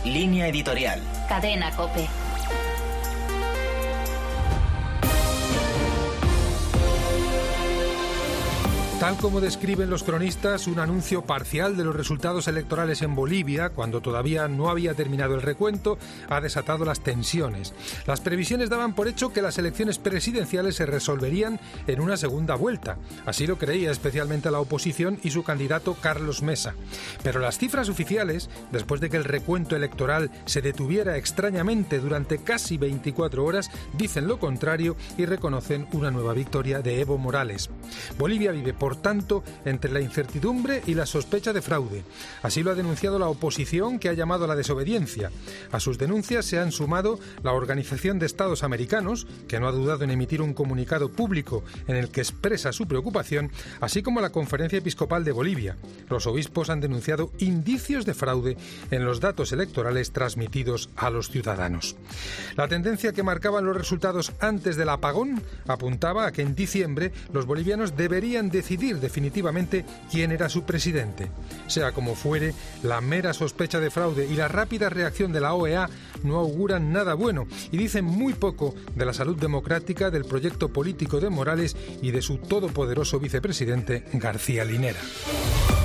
Línea editorial. Cadena COPE. Tal como describen los cronistas, un anuncio parcial de los resultados electorales en Bolivia, cuando todavía no había terminado el recuento, ha desatado las tensiones. Las previsiones daban por hecho que las elecciones presidenciales se resolverían en una segunda vuelta. Así lo creía especialmente la oposición y su candidato Carlos Mesa. Pero las cifras oficiales, después de que el recuento electoral se detuviera extrañamente durante casi 24 horas, dicen lo contrario y reconocen una nueva victoria de Evo Morales. Bolivia vive, por tanto, entre la incertidumbre y la sospecha de fraude. Así lo ha denunciado la oposición, que ha llamado a la desobediencia. A sus denuncias se han sumado la Organización de Estados Americanos, que no ha dudado en emitir un comunicado público en el que expresa su preocupación, así como la Conferencia Episcopal de Bolivia. Los obispos han denunciado indicios de fraude en los datos electorales transmitidos a los ciudadanos. La tendencia que marcaban los resultados antes del apagón apuntaba a que en diciembre los bolivianos deberían decidir definitivamente quién era su presidente. Sea como fuere, la mera sospecha de fraude y la rápida reacción de la OEA no auguran nada bueno y dicen muy poco de la salud democrática del proyecto político de Morales y de su todopoderoso vicepresidente García Linera.